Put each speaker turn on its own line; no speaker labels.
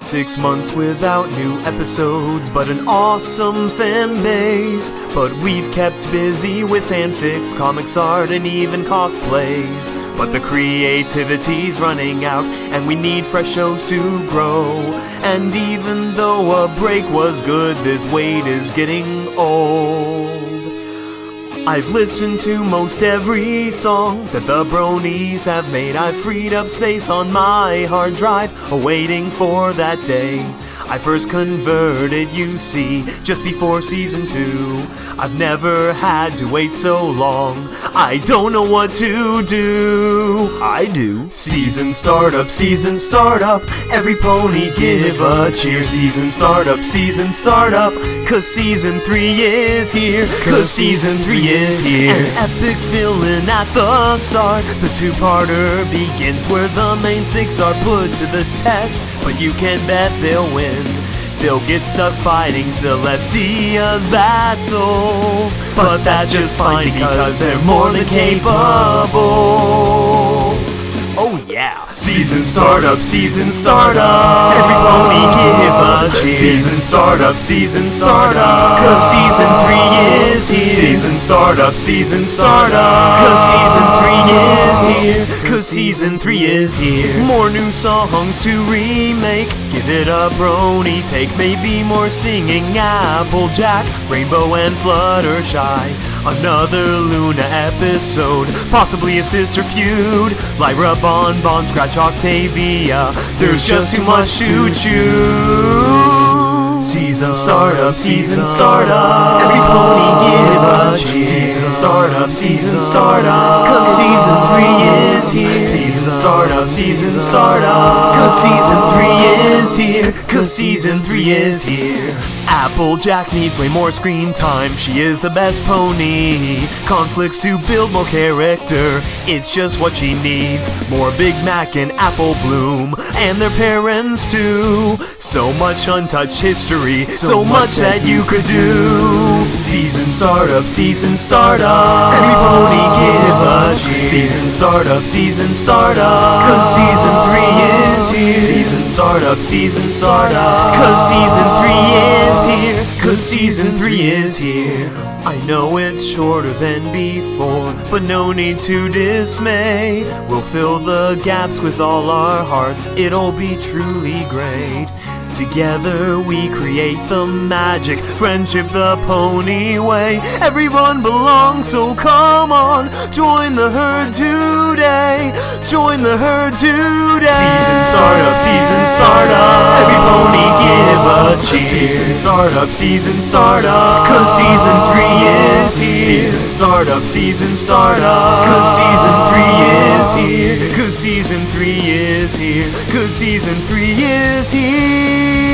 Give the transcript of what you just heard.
6 months without new episodes, but an awesome fan base. But we've kept busy with fanfics, comics art, and even cosplays. But the creativity's running out, and we need fresh shows to grow. And even though a break was good, this wait is getting old. I've listened to most every song that the bronies have made. I've freed up space on my hard drive, awaiting for that day I first converted, you see, just before season 2. I've never had to wait so long, I don't know what to do. I do. Season startup, every pony give a cheer. Season startup, cause season 3 is here. Cause season 3 is here. An epic villain at the start. The two-parter begins where the main 6 are put to the test. But you can bet they'll win. They'll get stuck fighting Celestia's battles. But that's just fine because they're more than capable. Oh yeah. Season startup, every pony give a cheer. Season startup, cause season 3 is here. Season startup, cause season 3 is here. Cause season 3 is here. More new songs to remake, give it a brony take. Maybe more singing Applejack, Rainbow and Fluttershy. Another Luna episode, possibly a sister feud. Lyra, Bon, Scratch, Octavia. There's just too much to choose. Season startup, every pony give a cheer. Season startup, cause season 3 is here. Season startup, cause season 3 is here. Cause season 3 is here. Applejack needs way more screen time, she is the best pony. Conflicts to build more character, it's just what she needs. More Big Mac and Apple Bloom, and their parents too. So much untouched history, so much that you could do. Season startup, every pony give a cheer. Season startup, cause season 3 is here. Season startup, cause season 3 is here. Cause season 3 is here. I know it's shorter than before, but no need to dismay. We'll fill the gaps with all our hearts, it'll be truly great. Together we create the magic, friendship the pony way. Everyone belongs, so come on, join the herd today. Join the herd today. Season startup, every pony give a cheer. Season startup, cause season 3 is here. Season startup, cause season 3 is here. Cause season 3 is here. Cause season 3 is here.